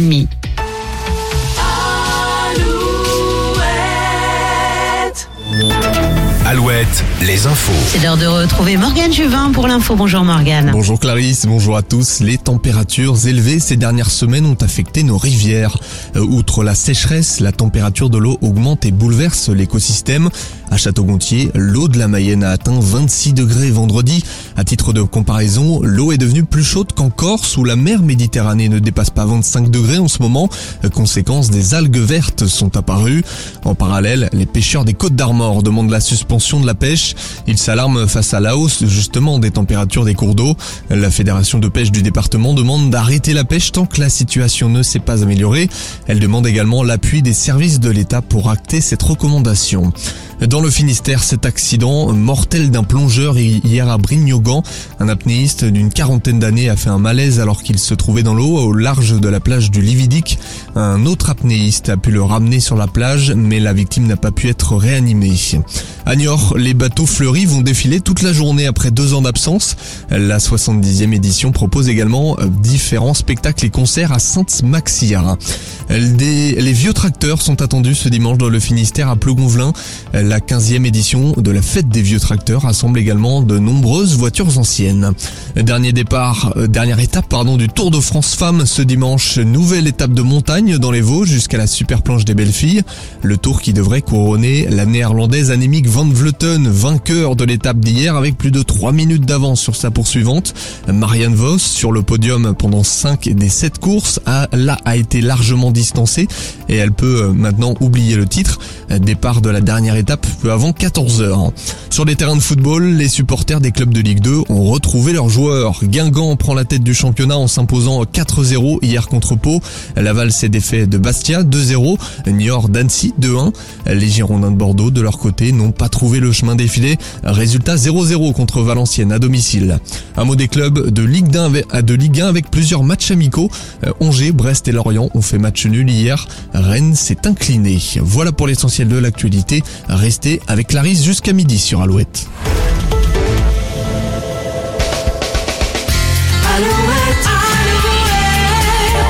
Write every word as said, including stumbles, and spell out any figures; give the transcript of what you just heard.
demi. Alouette, les infos. C'est l'heure de retrouver Morgane Juvin pour l'info. Bonjour Morgane. Bonjour Clarisse, bonjour à tous. Les températures élevées ces dernières semaines ont affecté nos rivières. Euh, outre la sécheresse, la température de l'eau augmente et bouleverse l'écosystème. À Château-Gontier, l'eau de la Mayenne a atteint vingt-six degrés vendredi. À titre de comparaison, l'eau est devenue plus chaude qu'en Corse où la mer Méditerranée ne dépasse pas vingt-cinq degrés en ce moment. Euh, conséquence, des algues vertes sont apparues. En parallèle, les pêcheurs des Côtes d'Armor demandent la suspension de la pêche. Ils s'alarment face à la hausse justement des températures des cours d'eau. La fédération de pêche du département demande d'arrêter la pêche tant que la situation ne s'est pas améliorée. Elle demande également l'appui des services de l'État pour acter cette recommandation. Dans le Finistère, cet accident mortel d'un plongeur hier à Brignogan. Un apnéiste d'une quarantaine d'années a fait un malaise alors qu'il se trouvait dans l'eau au large de la plage du Lividic. Un autre apnéiste a pu le ramener sur la plage, mais la victime n'a pas pu être réanimée. À Niort, les bateaux fleuris vont défiler toute la journée après deux ans d'absence. La soixante-dixième édition propose également différents spectacles et concerts à Sainte-Maxire. Des, les vieux tracteurs sont attendus ce dimanche dans le Finistère à Pleugonvelin. La quinzième édition de la fête des vieux tracteurs rassemble également de nombreuses voitures anciennes. Dernier départ, euh, dernière étape pardon du Tour de France Femmes ce dimanche. Nouvelle étape de montagne dans les Vosges jusqu'à la super planche des belles filles. Le Tour qui devrait couronner la néerlandaise Annemiek van Vleuten, vainqueur de l'étape d'hier avec plus de trois minutes d'avance sur sa poursuivante. Marianne Vos sur le podium pendant cinq des sept courses a, là, a été largement distancée et elle peut euh, maintenant oublier le titre. Départ de la dernière étape peu avant quatorze heures. Sur les terrains de football, les supporters des clubs de Ligue deux ont retrouvé leurs joueurs. Guingamp prend la tête du championnat en s'imposant quatre zéro hier contre Pau. Laval s'est défait de Bastia deux zéro. Niort d'Annecy deux un. Les Girondins de Bordeaux, de leur côté, n'ont pas trouvé le chemin défilé. Résultat zéro zéro contre Valenciennes à domicile. Un mot des clubs de Ligue un avec, de Ligue un avec plusieurs matchs amicaux. Angers, Brest et Lorient ont fait match nul hier. Rennes s'est incliné. Voilà pour l'essentiel de l'actualité. Restez avec Clarisse jusqu'à midi sur Alouette. Alouette.